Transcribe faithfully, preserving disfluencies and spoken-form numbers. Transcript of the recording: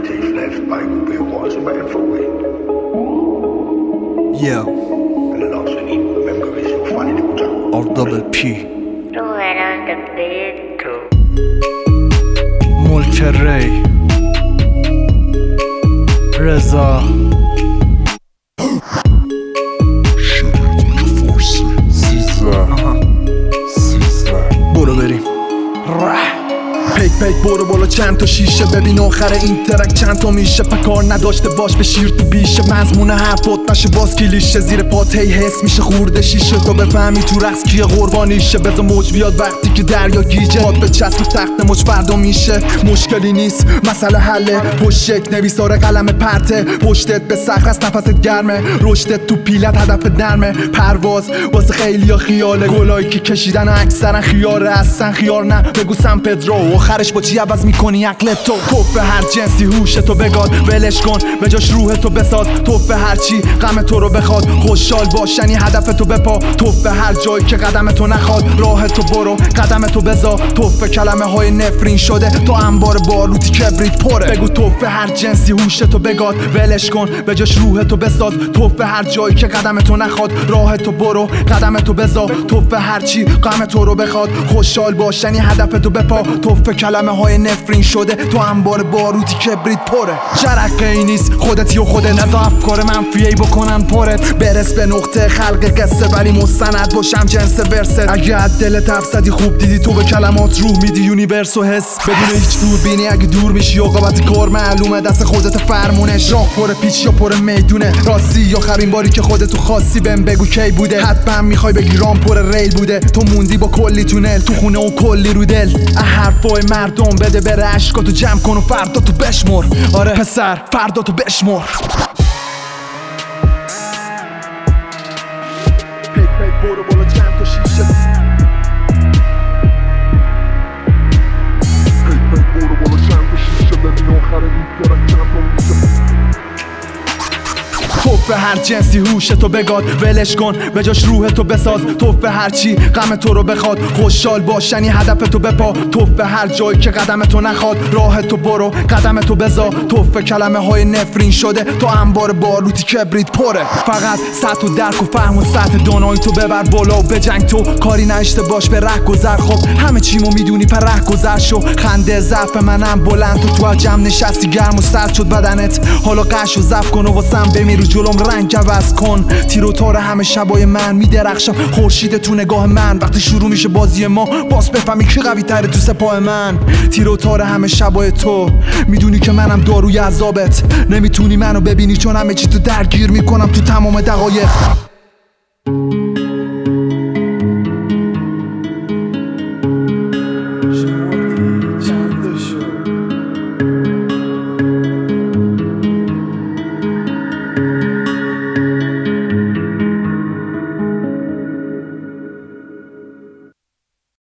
teeth left, mate, will be a wise man for we. Yeah. And the last thing you remember is your funny little joke. Or double P. ملک ری رضا برو بریم پیک پیک برو بالا چند تا شیشه ببین آخر این ترک چند تا میشه پکار نداشته باش به شیر تو بیشه مضمون حرفات نشه باز کلیشه زیر پات هی حس میشه خورده شیشه تا بفهمی تو رقص کیه قربانیشه بذار موج بیاد وقتی که دریا گیجه پات به چسب تخت موج فردا میشه مشکلی نیست مسئله حله پشت شک نویساره قلم پرته پشتت به صخره است نفست گرمه رشدت تو پیلت هدف نرمه پرواز واسه خیلیا خیاله گلایی که کشیدن اکثرا خیاره هستن خیار نه بگو سن پدرو آخرش با چی عوض میکنی عقلت تو توف هر جنسی هوش تو بگاد ولش کن به جاش روح تو بساز توف هر چی غم تو رو بخواد خوشحال باشنی هدف تو بپا توف هر جایی که قدم تو نخواد راه تو برو قدم تو بذار توف کلمه های نفرین شده تو انبار باروتی کبریت پره بگو توف هر جنسی هوش تو بگاد ولش کن به جاش روح تو بساز توف هر جایی که قدم تو نخواد راه تو برو قدم تو بذار توف هر چی غم تو رو بخواد خوشحال باشنی هدف تو بپا توف کلمه های نفرین شده تو انبار باروتی کبریت پره جرقه نیست خودتی و خوده نزا افکار منفی ای بکنن پرت برس به نقطه خلق قصه ولی مستند باشم جنس ورست اگه از دلت افسدی خوب دیدی تو به کلمات روح میدی یونیورس و حس بدون هیچ دور بینی اگه دور میشی عاقبت کار معلومه دست خودت فرمونش راه پر پیچ یا پر میدونه راستی یا خرین باری که خودتو خاصی بهم بگو کی بوده حتما میخوای بگی رام پر ریل بوده تو موندی با کلی تونل تو خونه و کلی رو دل حرفای مردم بده بره عشقاتو جمع کن و فردا تو بشمر آره پسر فردا تو بشمر پیک پیک برو بالا چند تا شیشه پیک پیک برو بالا چند تا شیشه ببین آخر این ترک چند تا میشه توف هر جنسی هوش تو بگاد ولش کن به جاش روح تو بساز توف هر چی غم تو رو بخواد خوشحال باشنی هدف تو بپا توف هر جایی که قدم تو نخواد راه تو برو قدم تو بذار توف کلمه های نفرین شده تو انبار باروتی کبریت پره فقط سطح و درک و فهم و سطح دانایی تو ببر بالا و بجنگ تو کاری نشته باش به ره گذر خب همه چیمو میدونی پر ره گذر شو خنده ضعف منم بلند تو تو جمع نشستی گرم و سرد شد بدنت حالا قش و ضعف کن و واسم بمیر و جلوم رنگ عوض کن تیر و تار همه شبای من میدرخشم خورشید تو نگاه من وقتی شروع میشه بازی ما باز بفهمی که قوی تره تو سپاه من تیر و تار همه شبای تو میدونی که منم داروی عذابت نمیتونی منو ببینی چون همه چی تو درگیر میکنم تو تمام دقایق